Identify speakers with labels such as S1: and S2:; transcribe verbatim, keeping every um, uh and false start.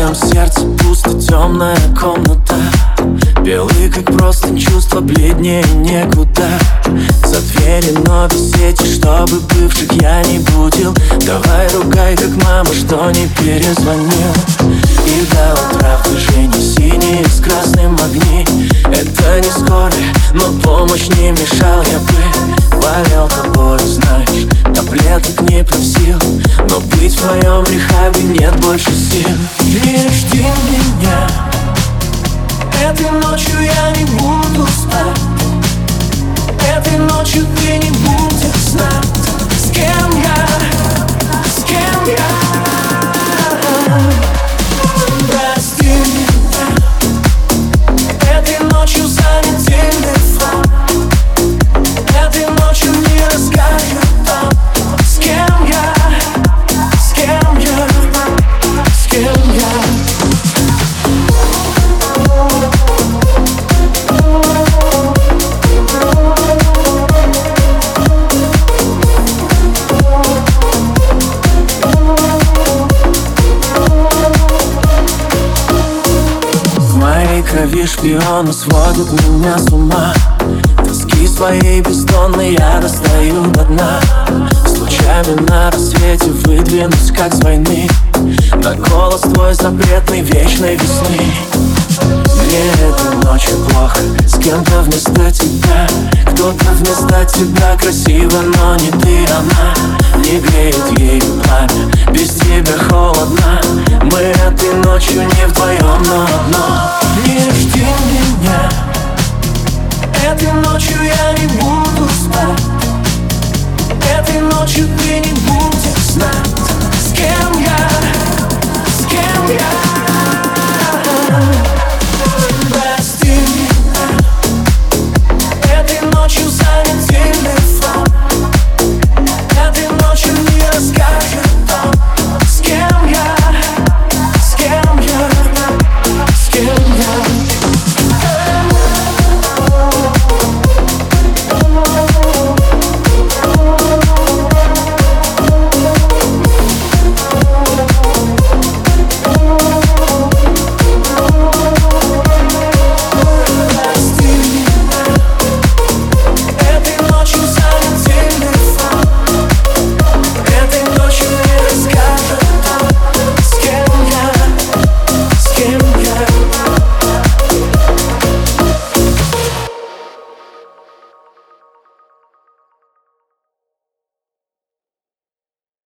S1: моем сердце пусто, темная комната. Белый, как простынь, чувства бледнее некуда. За дверью новые сети, чтобы бывших я не будил. Давай ругай, как мама, что не перезвонил. И до утра в движении синие с красным огни. Это не скорая, но помощь не мешал. Я бы болел тобой, знаешь, таблеток не просил, но быть в твоем рехабе нет больше сил. Не жди меня, этой ночью я не буду спать. Этой ночью ты не будешь знать, с кем я, с кем я. Прости меня, этой ночью занят телефон. Этой ночью не расскажет он, с кем я, с кем я, с кем я. Крови шпиона сводят меня с ума. Тоски своей бездонной я достаю до дна. С лучами на рассвете выдвинусь, как с войны, на голос твой запретный вечной весны. Мне этой ночью плохо, с кем-то вместо тебя. Кто-то вместо тебя красиво, но не ты. Она не греет ею пламя, без тебя холодно.